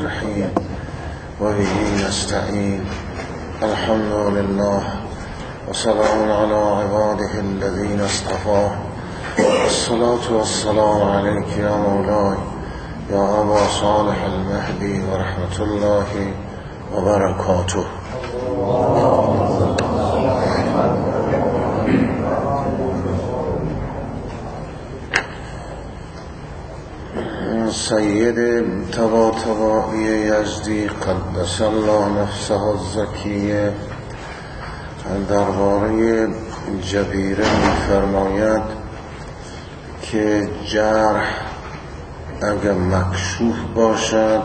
الرحيم وبه نستعين الحمد لله وسلام على عباده الذين اصطفاه الصلاة والسلام عليك يا مولاي يا أبا صالح المهدي ورحمة الله وبركاته. سید طباطبایی یزدی قدس الله نفسه الزکیه درباره جبیره می‌فرماید که جرح اگر مکشوف باشد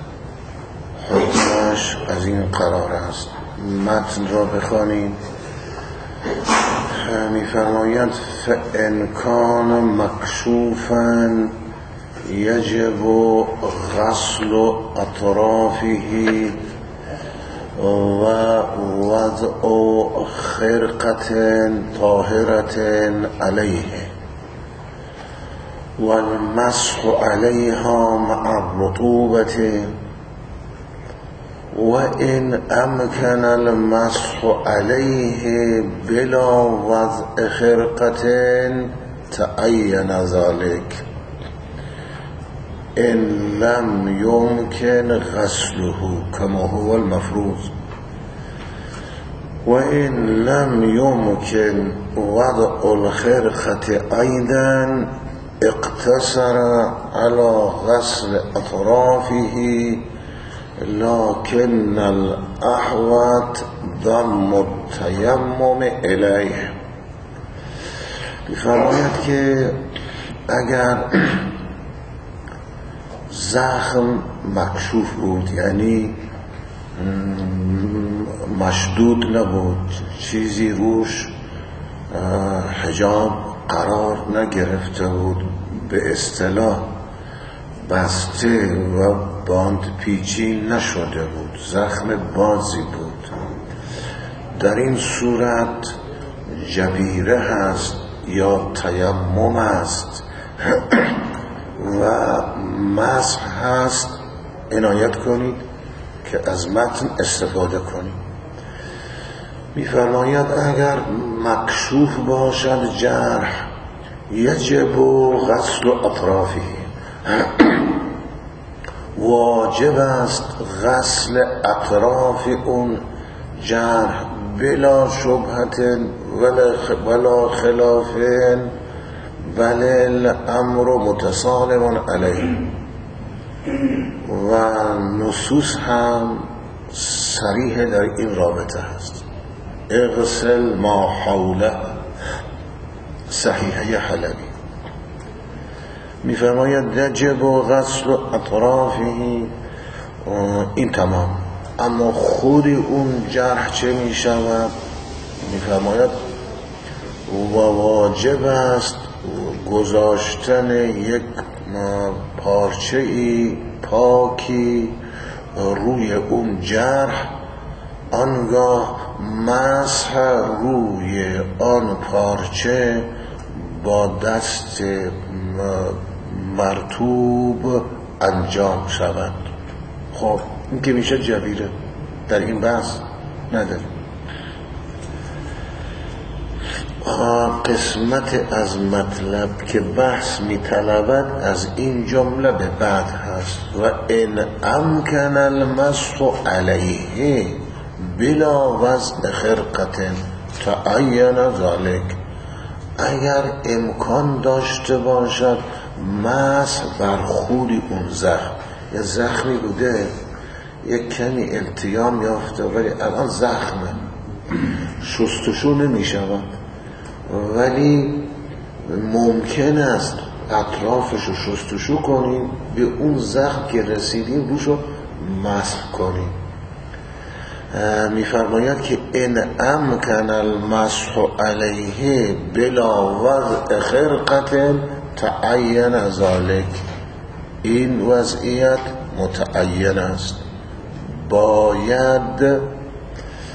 حکمش از این قرار است. متن را بخوانیم. می‌فرماید فإن کان مکشوفاً یجب غسل اطرافه و وضع خرقة طاهرة علیه والمسح علیها مع الرطوبة وإن أمكن المسح عليه بلا وضع خرقة تعين ذلك إن لم يمكن غسله كما هو المفروض وإن لم يمكن وضع الخرقة أيضا اقتصر على غسل أطرافه لكن الأحوط ضم التيمم إليه. فرماید که اگر زخم مکشوف بود، یعنی مشدود نبود، چیزی روش حجاب قرار نگرفته بود، به اصطلاح بسته و باند پیچی نشده بود، زخم بازی بود، در این صورت جبیره هست یا تیمم هست و مسح هست. عنایت کنید که از متن استفاده کنید. می‌فرماید اگر مکشوف باشد جرح یجب غسل اطرافه، واجب است غسل اطراف اون جرح بلا شبهت ولا خلاف بل الامر متسالم علیه. و نصوص هم صریح در این رابطه هست. اغسل ما حوله، صحیحه حلبی. میفرماید یجب غسل اطرافه، این تمام. اما خود اون جرح چه میشود؟ میفرماید و واجب است گذاشتن یک پارچه‌ای پاکی روی اون جرح، آنگاه مسح روی آن پارچه با دست مرطوب انجام شود. خب این که میشه جبیره، در این بحث نداریم. قسمت از مطلب که بحث میطلبد از این جمله به بعد هست و ان امکن المسح علیه بلا وضع خرقة تعین ذلك، اگر امکان داشته باشد مسح بر خود اون زخم، یه زخمی بوده یک کمی التیام یافته ولی الان زخمه، شستشو نمی شود، ولی ممکن است اطرافشو شستشو کنیم، به اون زخم که رسیدیم روشو مسح کنیم. میفرماید که ان امکن المسح علیه بلا وضع خرقة تعین ذلك، این وضعیت متعین است، باید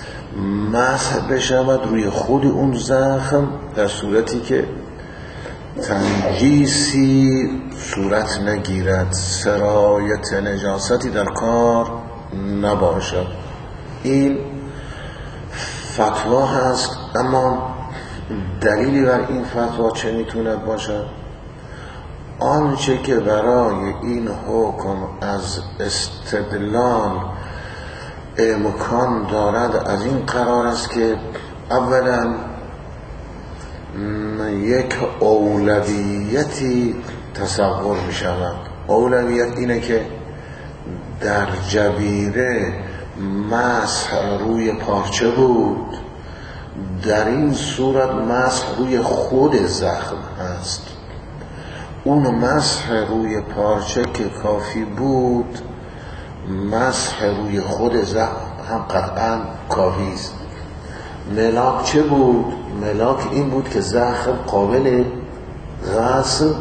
مسح بشود روی خود اون زخم در صورتی که تنجیسی صورت نگیرد، سرایت نجاستی در کار نباشد. این فتوا هست، اما دلیلی بر این فتوا چه میتونه باشد؟ آنچه که برای این حکم از استدلال امکان دارد از این قرار است که اولا یک اولویتی تصور می شود. اولویت اینه که در جبیره مسح روی پارچه بود، در این صورت مسح روی خود زخم هست. اون مسح روی پارچه که کافی بود، مسح روی خود زخم هم قطعا کافی است. ملاک چه بود؟ ملاک این بود که زخم قابل غسل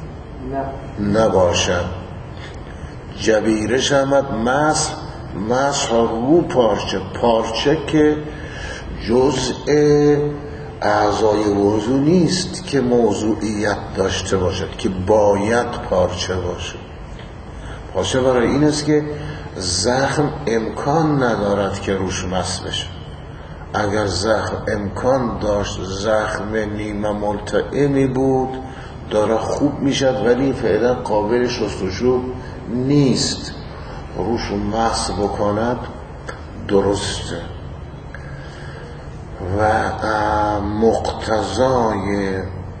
نباشد. جبیره شمد مسح رو پارچه که جزء اعضای وضو نیست که موضوعیت داشته باشد، که باید پارچه باشد. پارچه برای این است که زخم امکان ندارد که روش مسح بشه. اگر زخم امکان داشت، زخم نیمه ملتئمی بود، داره خوب میشد ولی فعلا قابل شستشو نیست، روش مسح بکند درسته. و مقتضای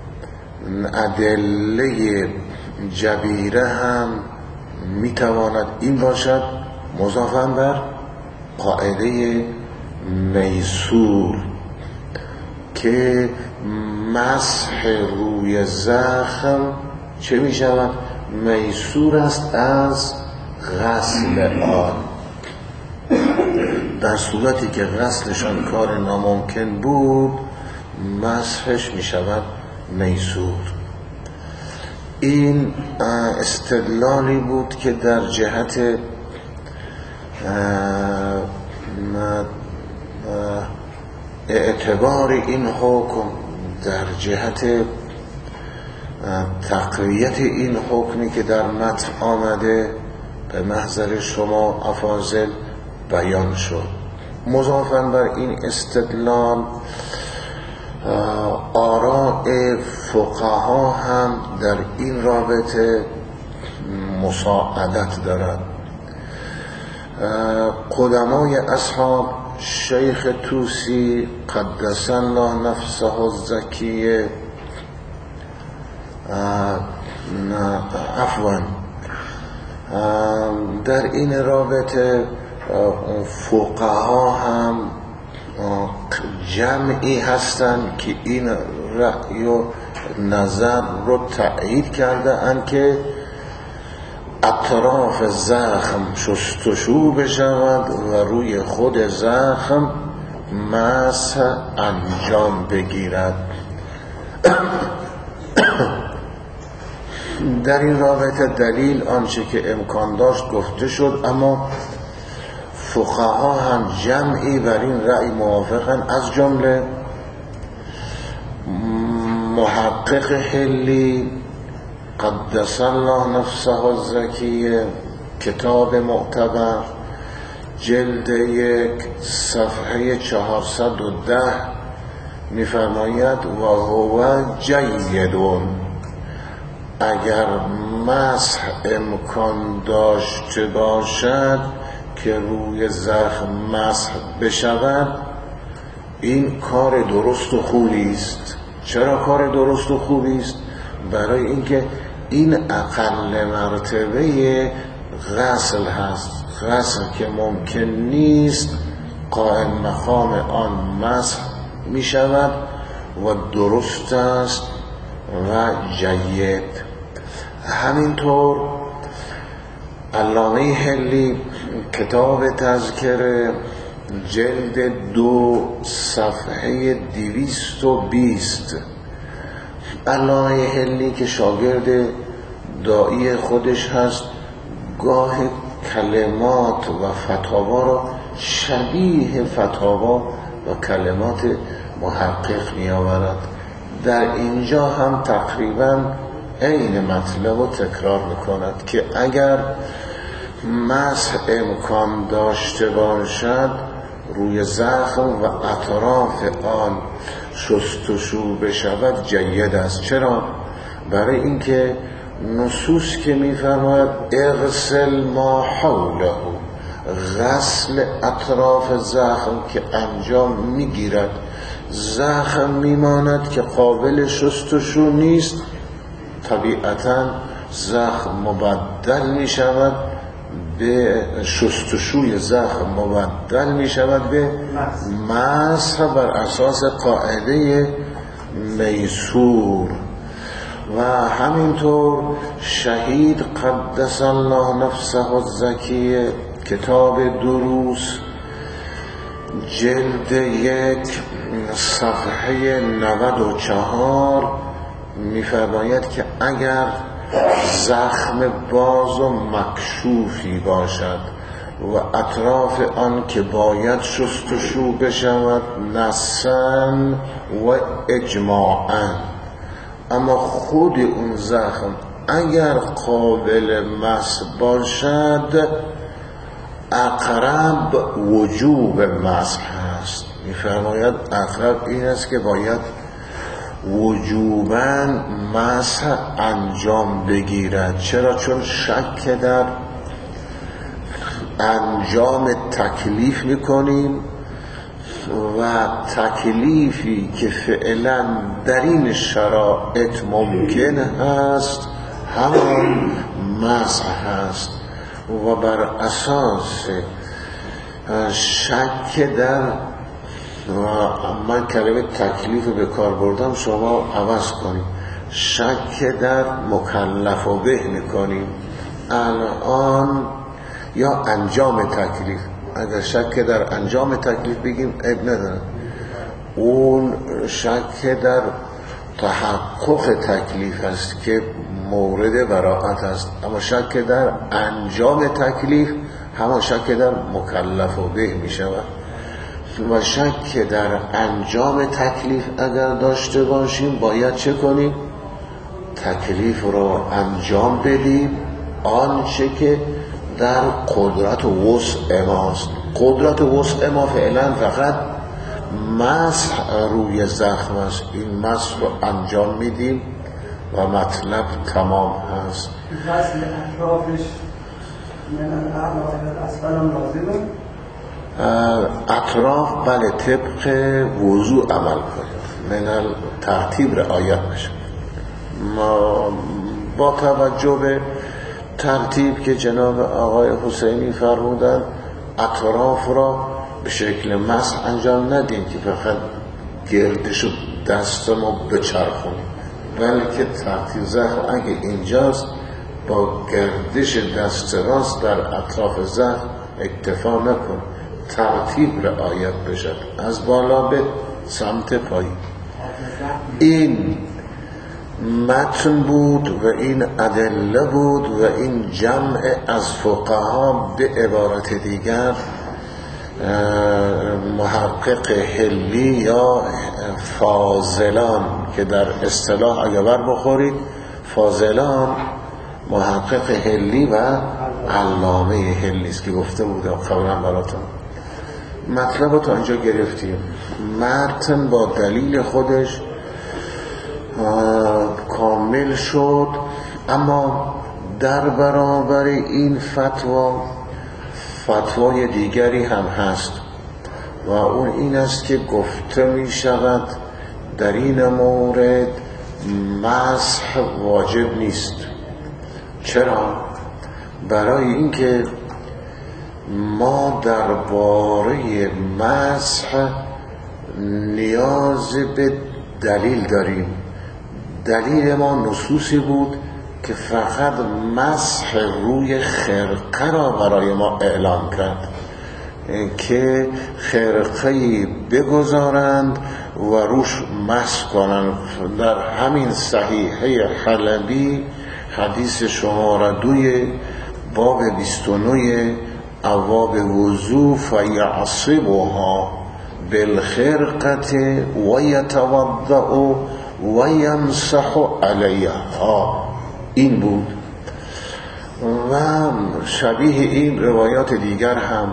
ادله جبیره هم میتواند این باشد، مضافاً بر قاعده میسور که مسح روی زخم چه می شود؟ میسور است از غسل آن. در صورتی که غسلشان کار ناممکن بود، مسحش می شود میسور. این استدلالی بود که در جهت اعتبار این حکم، در جهت تقویت این حکمی که در متن آمده به محضر شما افاضل بیان شد. مضافاً بر این استدلال آراء فقها هم در این رابطه مساعدت دارد. قدمای اصحاب شیخ توسی قدس الله نفسه الزکیه، عفوا در این رابطه فقها هم جمعی هستند که این رأی و نظر رو تأیید کرده اند که اطراف زخم شستشو بشود و روی خود زخم مسح انجام بگیرد. در این رابطه دلیل آنچه که امکان داشت گفته شد، اما فقها هم جمعی بر این رأی موافقن، از جمله محقق حلی قدس الله نفسه الزکیه، کتاب معتبر، جلد 1 صفحه 410 می‌فرماید و هو جیدون، اگر مسح امکان داشته باشد که روی زخم مسح بشود، این کار درست و خوبی است. چرا کار درست و خوبی است؟ برای اینکه این اقل مرتبه غسل هست، غسل که ممکن نیست قائم مقام آن مسح می شود و درست است و جید. همینطور علامه حلی کتاب تذکره جلد 2 صفحه 220، علامه حلی که شاگرد داعی خودش هست، گاه کلمات و فتاوا را شبیه فتاوا و کلمات محقق می آورد. در اینجا هم تقریبا عین مطلب رو تکرار میکند که اگر مسح امکان داشته باشد روی زخم و اطراف آن شستشو بشود جید است. چرا؟ برای اینکه نصوص که میفرماید اغسل ما حوله، غسل اطراف زخم که انجام میگیرد، زخم میماند که قابل شستشو نیست، طبیعتا زخم مبدل میشود به شستشوی زخم مبدل میشود به مسح بر اساس قاعده میسور. و همینطور شهید قدس الله نفسه الزکیه کتاب دروس جلد 1 صفحه 94 میفرماید که اگر زخم باز و مکشوفی باشد و اطراف آن که باید شستشو بشود نصاً و اجماعاً، اما خود اون زخم اگر قابل مسح باشد اقرب وجوب مسح است. میفرماید اقرب این است که باید وجوباً مسح انجام بگیرد. چرا؟ چون شک در انجام تکلیف میکنیم و تکلیفی که فعلا در این شرایط ممکن هست همان مسح هست و بر اساس شک در من کلمه تکلیف به کار بردم، شما عوض کنید، شک در مکلف و به میکنیم الان یا انجام تکلیف. اگر شک در انجام تکلیف بگیم عیب نداره، اون شک در تحقق تکلیف است که مورد براءت است، اما شک در انجام تکلیف همان شک در مکلف و به می شود. و شک در انجام تکلیف اگر داشته باشیم باید چه کنیم؟ تکلیف رو انجام بدیم آنچه که در قدرت و وسع ماست. قدرت و وسع ما فعلا فقط مسح روی زخم است، این مسح رو انجام میدیم و مطلب تمام هست. غسل اطرافش من الاعلی الى الاسفل هم لازمه؟ اطراف بله طبق وضوع عمل کنید، من ترتیب رعایت بشه. ما با توجه به ترتیب که جناب آقای حسینی فرمودن اطراف را به شکل مسح انجام ندیم که فقط گردش دست ما بچرخونیم، بلکه ترتیب زخم اگه اینجاست با گردش دست راست در اطراف زخم اکتفا نکن، ترتیب رعایت بشد از بالا به سمت پایین. این متن بود و این ادله بود و این جمع از فقها، به عبارت دیگر محقق حلی یا فاضلان که در اصطلاح اگر بر بخورید فاضلان محقق حلی و علامه حلی است که گفته بودم قبلا براتون. مطلب رو تا اینجا گرفتیم. متن با دلیل خودش کامل شد، اما در برابر این فتوای دیگری هم هست و اون این است که گفته می شود در این مورد مسح واجب نیست. چرا؟ برای اینکه ما درباره مسح نیاز به دلیل داریم. دلیل ما نصوصی بود که فقط مسح روی خرقه را برای ما اعلام کرد که خرقه‌ای بگذارند و روش مسح کنند. در همین صحیحه حلبی حدیث شماره 2 باب 29 ابواب وضو فیعصبها بالخرقه و یتوضأ و یمسح علیها. این بود. و شبیه این روایات دیگر هم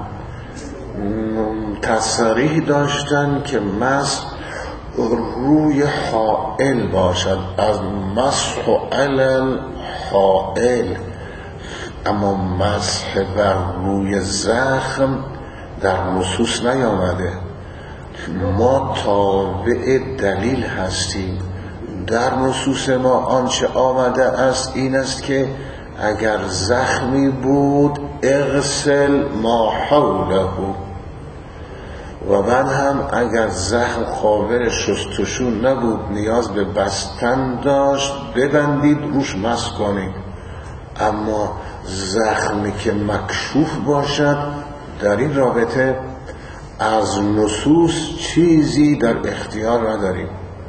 تصریح داشتن که مسح روی حائل باشد، از مسح علی حائل. اما مسح بر روی زخم در نصوص نیامده. ما تابع دلیل هستیم. در نصوص ما آنچه آمده است این است که اگر زخمی بود اغسل ما حوله، و بعد هم اگر زخم قابل شستشو نبود نیاز به بستن داشت ببندید روش مسح کنید. اما زخمی که مکشوف باشد در این رابطه از نصوص چیزی در اختیار نداریم.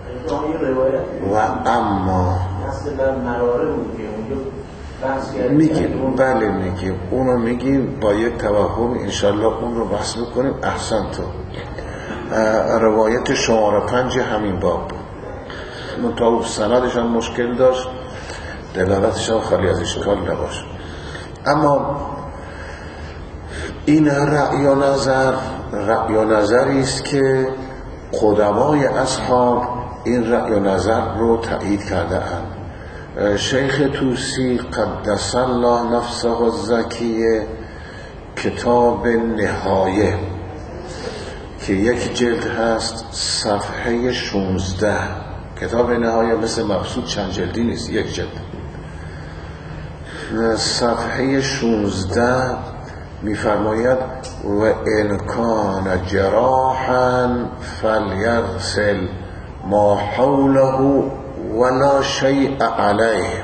و اما میگیم بله میگیم اونو میگیم با یک توهم انشالله اون رو بحث بکنیم. احسن تو روایت شماره 5 همین باب بود. منطقه سندش هم مشکل داشت، دلالتش هم خالی از اشکال نباشه. اما این رأی و نظری است که قدمای اصحاب این رأی و نظر رو تایید کرده اند. شیخ توسی قدس الله نفسه الزکیه کتاب نهایه که یک جلد هست صفحه 16. کتاب نهایه مثل مبسوط چند جلدی نیست، یک جلد. صفحه 16 میفرماید و ان کان جراحا فلیغسل ما حوله ولا شیء علیه.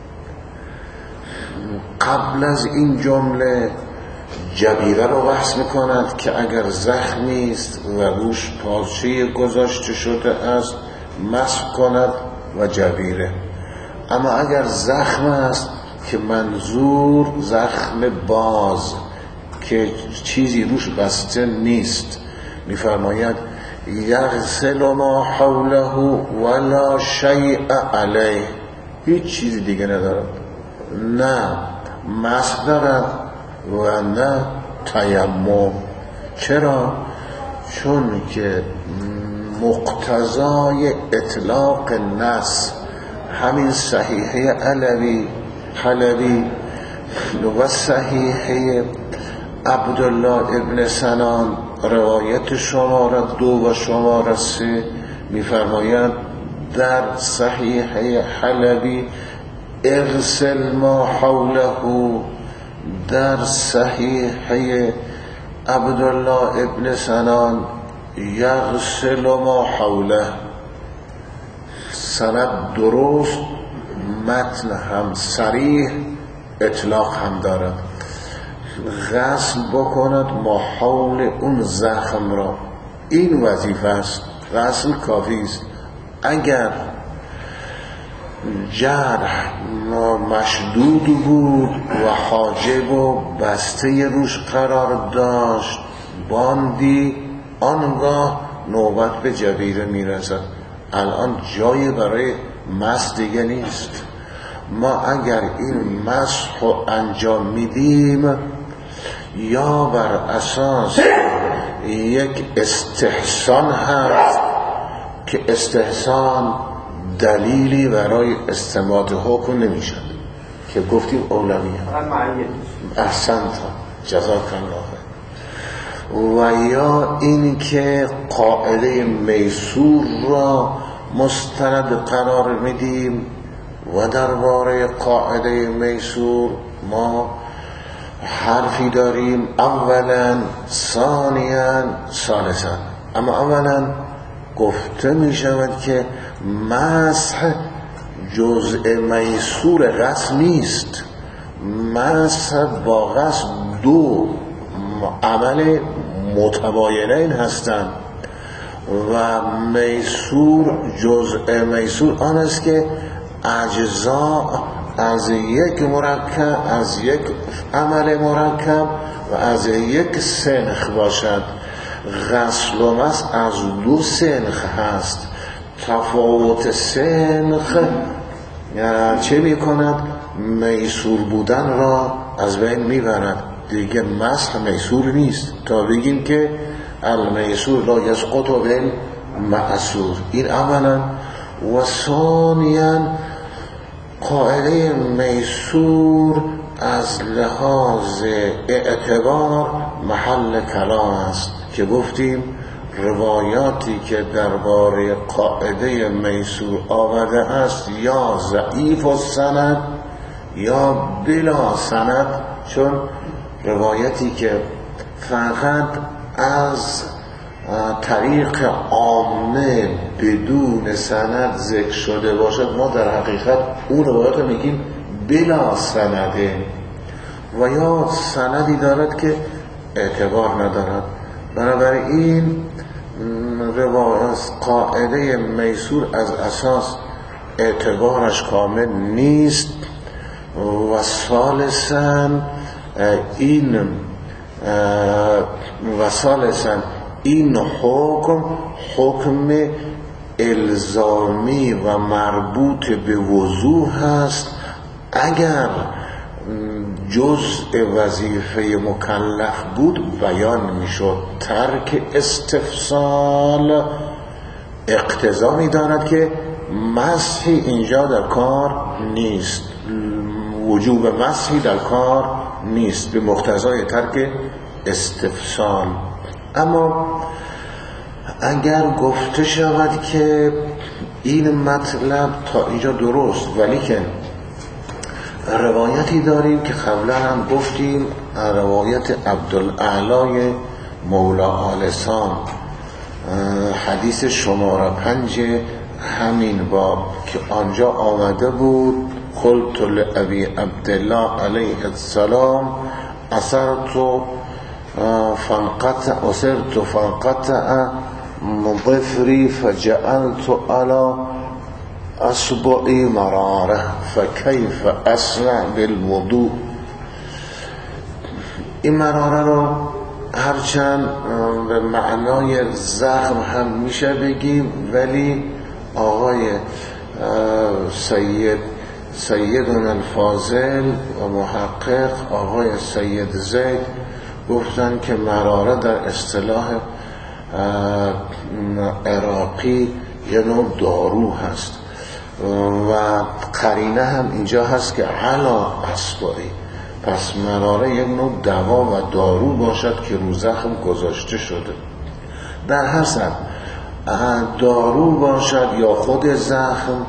قبل از این جمله جبیره رو بحث میکند که اگر زخمی است و روش پارچه گذاشته شده است مسح کند و جبیره. اما اگر زخم است که منظور زخم باز که چیزی روش بسته نیست، میفرماید یغسل ما حوله ولا شیء علیه، هیچ چیزی دیگه ندارد، نه مسح دارد و نه تیمم. چرا؟ چون که مقتضای اطلاق نص همین صحیحه حلبی و صحیحه عبدالله ابن سنان روایت شماره 2 و شماره 3 میفرماید در صحیحه حلبی اغسل ما حوله، در صحیحه عبدالله ابن سنان یغسل ما حوله. سند درست، متن هم صریح، اطلاق هم دارد. غسل بکند ما حول اون زخم را، این وظیفه است. غسل کافی است. اگر جرح مشدود بود و حاجب و بسته روش قرار داشت باندی، آنگاه نوبت به جبیره میرسد. الان جایی برای مسح دیگه نیست. ما اگر این مسح رو انجام میدیم یا بر اساس یک استحسان هست که استحسان دلیلی برای استنباط حکم نمیشد که گفتیم اولویه. احسنت، جزاک الله. و یا این که قاعده میسور را مستند قرار میدیم و درباره قاعده میسور ما حرفی داریم، اولا، ثانیا، ثالثا. اما اولا گفته می شود که مسح جزء میسور غسل نیست. مسح با غسل دو عمل متباینین هستند و میسور، جزء میسور آن است که اجزا از یک مرکب، از یک عمل مرکب و از یک سنخ باشد. غسل و مسح از دو سنخ هست. تفاوت سنخ چه میکند؟ میسور بودن را از بین میبرد. دیگه مسح میسور نیست تا بگیم که المیسور لا یسقط بالمعسور. این اولا. و ثانیا قاعده میسور از لحاظ اعتبار محل کلام است که گفتیم روایاتی که درباره قاعده میسور آمده است یا ضعیف السند یا بلا سند، چون روایتی که فقط از طریق عامه بدون سند ذکر شده باشد ما در حقیقت اون روایت میگیم بلا سنده، و یا سندی دارد که اعتبار ندارد. بنابراین روایت قاعده میسور از اساس اعتبارش کامل نیست. و ثالثاً این حکم الزامی و مربوط به وضوح هست. اگر جزء وظیفه مکلف بود بیان میشد. ترک استفصال اقتضا می‌داند که مسحی اینجا در کار نیست، وجوب مسحی در کار نیست به مقتضای ترک استفصال. اما اگر گفته شود که این مطلب تا اینجا درست، ولی که روایتی داریم که قبلا هم گفتیم، روایت عبدالاعلی مولا آل سام، حدیث شماره 5 همین باب که آنجا آمده بود: قلت لأبی عبدالله علیه السلام اسرت فانقطع مضفری فجعلت على اصبعی مراره فکیف اصنع بالوضوء. این مراره رو هرچند به معنای زخم هم میشه بگیم، ولی آقای سیدنا الفاضل و محقق آقای سید زید گفتن که مراره در اصطلاح عراقی یه نوع دارو هست و قرینه هم اینجا هست که علا اصبعی، پس مراره یک نوع دوا و دارو باشد که رو زخم گذاشته شده. در هر صورت دارو باشد یا خود زخم،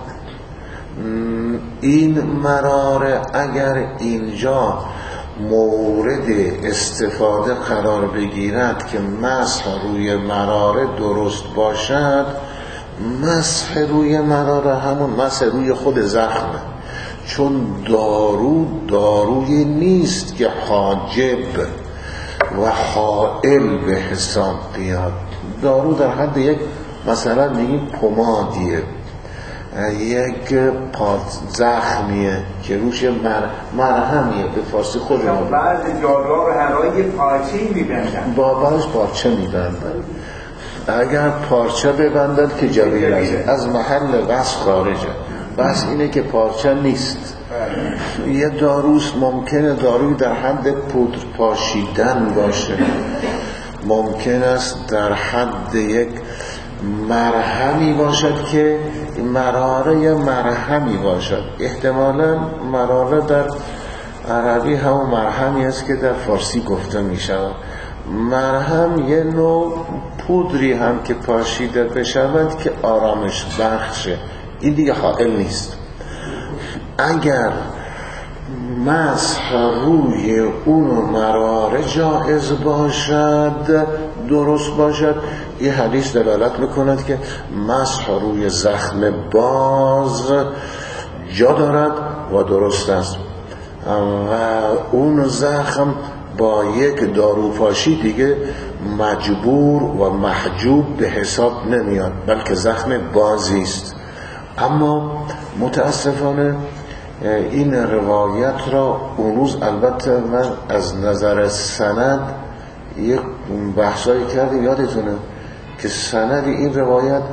این مراره اگر اینجا مورد استفاده قرار بگیرد که مسح روی مراره درست باشد، مسح روی مراره همون مسح روی خود زخمه، چون داروی نیست که حاجب و حائل به حساب بیاد. دارو در حد یک مثلا میگیم پمادیه، یک زخمیه که روش مرهمیه، به فارسی خودمون بعض جاروها رو هرای پارچه‌ای میبندن، باباش پارچه میبندن. اگر پارچه ببندن که جبیره از محل بس خارجه، بس اینه که پارچه نیست. یه داروست ممکنه داروی در حد پودر پاشیدن باشه، ممکن است در حد یک مرهمی باشد که مراره مرهمی باشد. احتمالا مراره در عربی همون مرهمی است که در فارسی گفته می شود. مرهم یه نوع پودری هم که پاشیده بشود که آرامش بخشه، این دیگه حائل نیست. اگر مسح روی اون مراره جائز باشد، درست باشد، این حدیث دلالت میکند که مسح روی زخم باز جا دارد و درست است و اون زخم با یک داروپاشی دیگه مجبور و محجوب به حساب نمیاد، بلکه زخم بازی است. اما متاسفانه این روایت را اون روز، البته من از نظر سند یک بحثایی کردیم، یادتونه که سند این روایت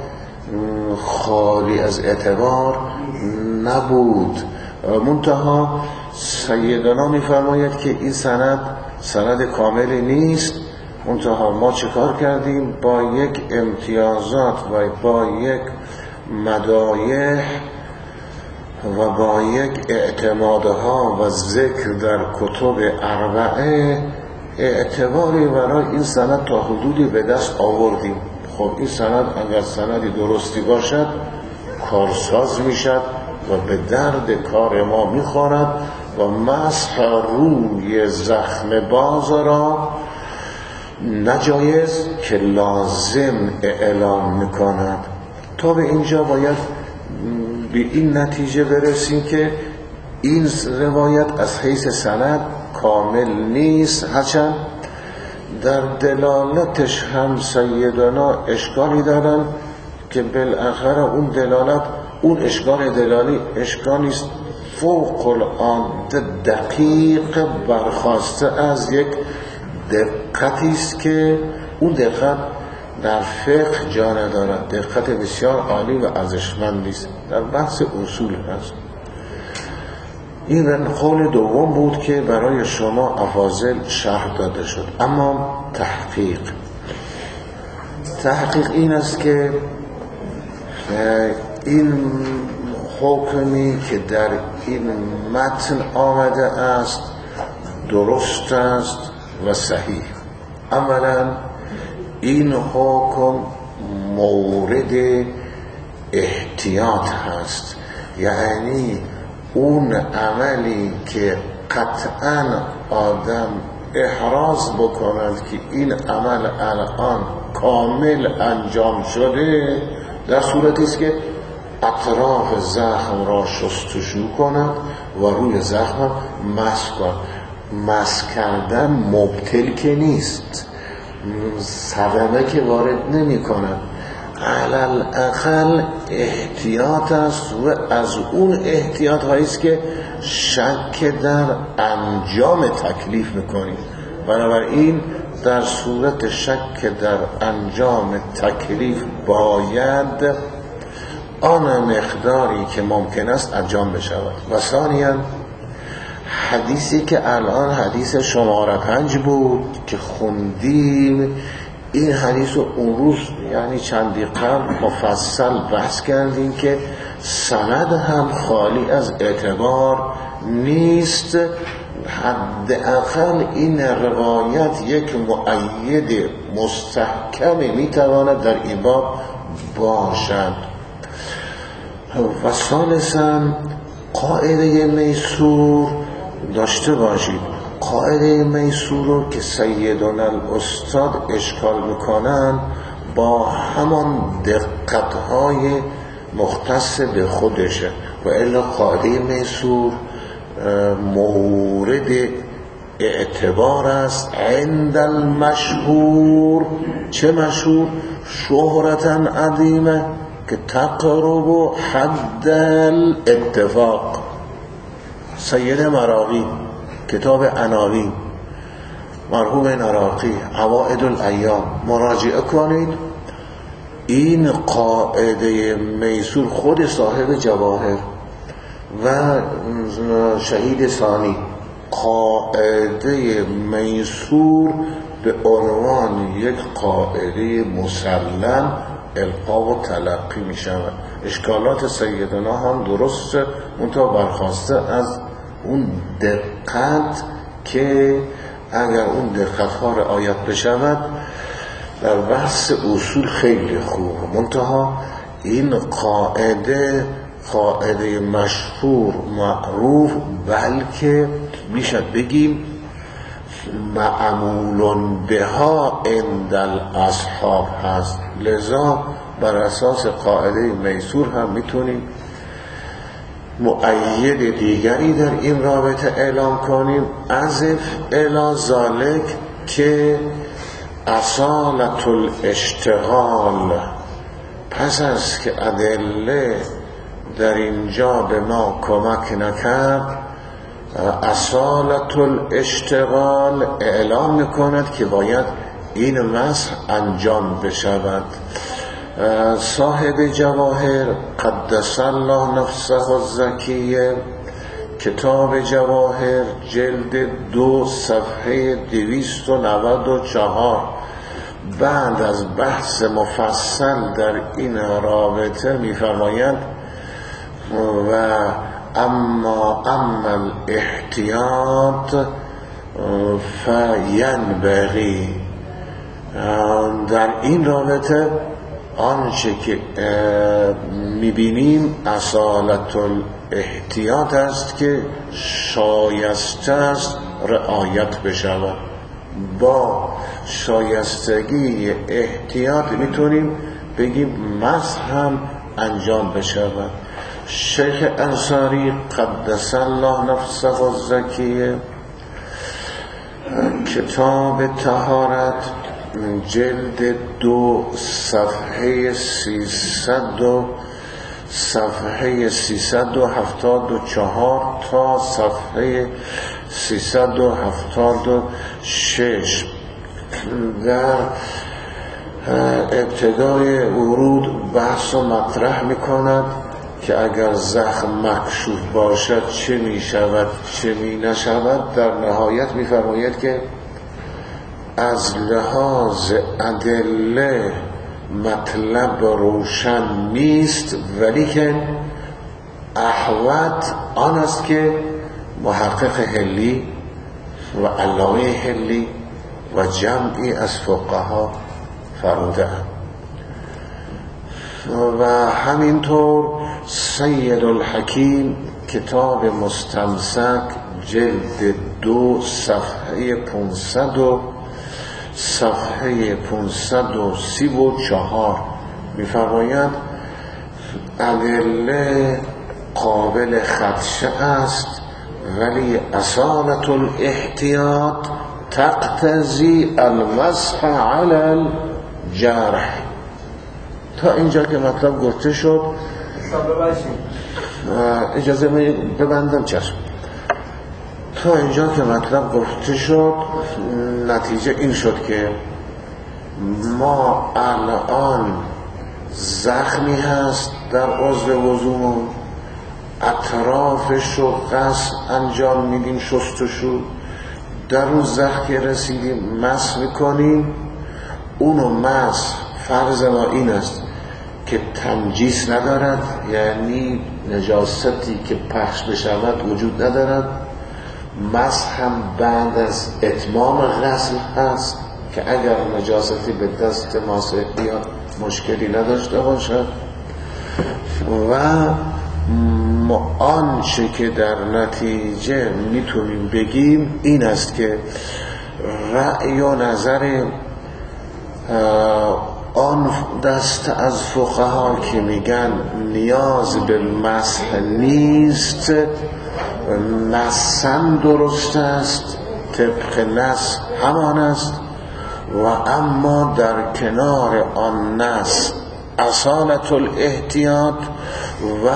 خالی از اعتبار نبود. منتها سیدنا میفرماید که این سند کاملی نیست. منتها ما چه کار کردیم؟ با یک امتیازات و با یک مدایح و با یک اعتمادها و ذکر در کتب اربعه اعتباری برای این سند تا حدودی به دست آوردیم. خب این سند اگر سندی درستی باشد کارساز میشد و به درد کار ما میخورد و مسح روی زخم باز را نجایز که لازم اعلام میکند. تا به اینجا باید به این نتیجه برسیم که این روایت از حیث سند کامل نیست، هرچند در دلالتش هم سیدنا اشکالی دارن که بالاخره اون دلالت، اون اشکال دلالی اشکالی است فوق العاده دقیق، برخواسته از یک دقتی است که اون دقت در فقه جا ندارد، دقت بسیار عالی و ارزشمندی است، در بحث اصول هست. این قول دوم بود که برای شما افاضل شرح داده شد. اما تحقیق این است که این حکمی که در این متن آمده است درست است و صحیح. اولا این حکم مورد احتیاط هست، یعنی اون عملی که قطعا آدم احراز بکند که این عمل الان کامل انجام شده، در صورتی است که اطراف زخم را شستشو کند و روی زخم مسح کند. مسح کردن مبطل که نیست، صدمه که وارد نمی کند، علل اقل احتیاط است و از اون احتیاط هاییست که شک در انجام تکلیف میکنیم. بنابراین در صورت شک در انجام تکلیف باید آن مقداری که ممکن است انجام بشود. و ثانیاً حدیثی که الان حدیث شماره 5 بود که خوندیم، این حدیث رو اون روز یعنی چندی قبل مفصل بحث کردیم که سند هم خالی از اعتبار نیست. حداقل این روایت یک مؤید مستحکمی میتواند در این باب باشد. و ثالثاً قاعده میسور داشته باشید. قاعده میسور رو که سیدنا الاستاد اشکال میکنن با همان دقتهای مختص به خودشه و الا قاعده میسور مورد اعتبار است عند المشهور. چه مشهور؟ شهرتا عظیمه که تقرب حد الاتفاق. سید مراغی کتاب عناوین، مرحوم عراقی عوائد الایام مراجعه کنید. این قاعده میسور خود صاحب جواهر و شهید ثانی قاعده میسور به عنوان یک قاعده مسلم القا و تلقی می شود. اشکالات سیدنا هم درست منتها برخواسته از اون دقت که اگر اون دقت ها رعایت بشود در بحث اصول خیلی خوب. منتها این قاعده مشهور معروف بلکه میشد بگیم معمول بها عند الاصحاب هست. لذا بر اساس قاعده میسور هم میتونیم مؤید دیگری در این رابطه اعلام کنیم. اضف الی ذالک که اصالت الاشتغال، پس از که ادله در اینجا به ما کمک نکرد، اصالت الاشتغال اعلام میکند که باید این مسح انجام بشود. صاحب جواهر قدس الله نفسه الزکیه، کتاب جواهر جلد 2 صفحه 294 بعد از بحث مفصل در این رابطه می‌فرمایند و اما الاحتیاط فینبغی، در این رابطه آنچه که میبینیم اصالت الاحتیاط است که شایسته است رعایت بشود. با شایستگی احتیاط میتونیم بگیم مسح هم انجام بشود. شیخ انصاری قدس الله نفسه الزکیه، کتاب طهارت جلد 2 صفحه 374 تا صفحه 376 در ابتدای ورود بحث و مطرح میکند که اگر زخم مکشوف باشد چه می شود چه می نشود. در نهایت می فرماید که از لحاظ ادله مطلب روشن نیست، ولی که احوط آن است که محقق حلی و علامه حلی و جمعی از فقها فرموده‌اند. و همینطور سید الحکیم کتاب مستمسک جلد 2 صفحه 534 می‌فرماید ادله قابل خدشه است، ولی اصالت الاحتیاط تقتضی المسح علی الجرح. تا اینجا که مطلب گفته شد اجازه ببندم چشم. تا اینجا که مطلب گفته شد نتیجه این شد که ما الان زخمی هست در عضو وضومون، اطرافش رو غسل انجام میدیم، شستشو، در اون زخم که رسیدیم مسح میکنیم. اونو مسح فرض ما این است که تنجیس ندارد، یعنی نجاستی که پخش بشود وجود ندارد. مسح هم بعد از اتمام غسل هست که اگر نجاستی به دست ماسح بیاد مشکلی نداشته باشد. و آنچه که در نتیجه میتونیم بگیم این است که رأی و نظر آن دست از فقها که میگن نیاز به مسح نیست نصاً درست است، طبق نص همان است. و اما در کنار آن نص اصالت الاحتیاط و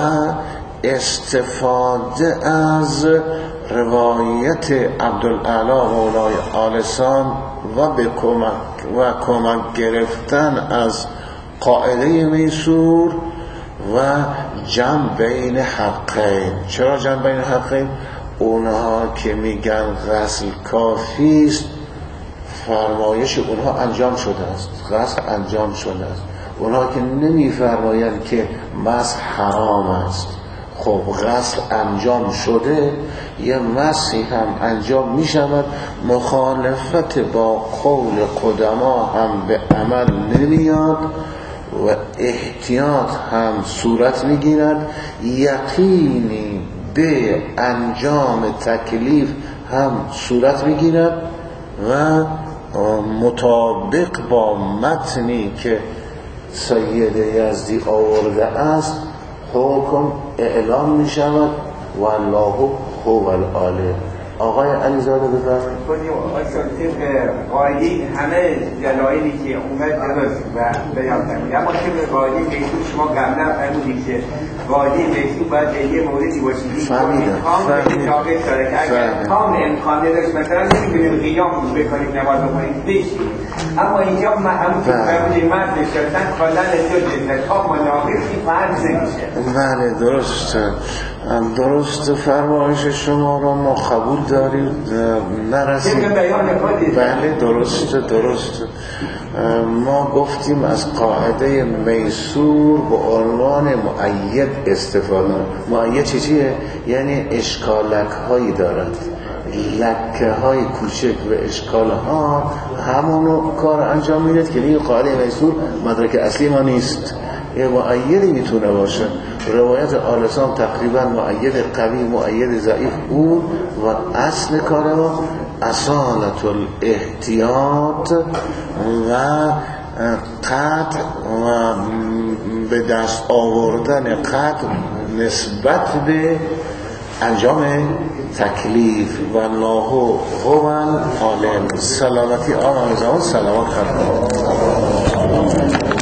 استفاده از روایت عبدالاعلی مولای آلسان و کمک گرفتن از قاعده میسور و جمع بین حقین. چرا جمع بین حقین؟ اونها که میگن غسل کافی است، فرمایش اونها انجام شده است، غسل انجام شده است. اونها که نمیفرمایند که مسح حرام است، خب غسل انجام شده، یه مسحی هم انجام می شود. مخالفت با قول قدما هم به عمل نمیاد و احتیاط هم صورت می گیرد. یقینی به انجام تکلیف هم صورت می گیرد و مطابق با متنی که سید یزدی آورده است حکم اعلام می شود و الله هو العالی. آقای علیزاده بفرمایید. کنیم آقایان طبق قاعده همه دلایلی که اومد درست و بیان کنیم، اما طبق قاعده میسور شما قبلا فرمودید که قاعده میسور باید یه موردی باشید که امکان ثابت داره که اگر امکان نداشت مثلا نمیتونیم قیام بکنیم نماز بکنیم بشیم، اما اینجا همون که فرمودید مرد نشستن کالن جد تا مناقصی فرض نمیشه. بله درست فرمایش شما را ما قبول داریم، نرسیم. بله درست ما گفتیم از قاعده میسور به عنوان مؤید استفاده. مؤید چیه؟ یعنی اشکالک هایی دارد، لکه های کوچک و اشکال ها همونو کار انجام میدهد که این قاعده میسور مدرک اصلی ما نیست، یه مؤیدی میتونه باشه. روایت آل سام تقریبا مؤید قوی مؤید ضعیف بود و اصل کار ما اصالت الاحتیاط و قطع و به دست آوردن قطع نسبت به انجام تکلیف و الله هو العالم. سلامتی آن زمان سلامت خرد.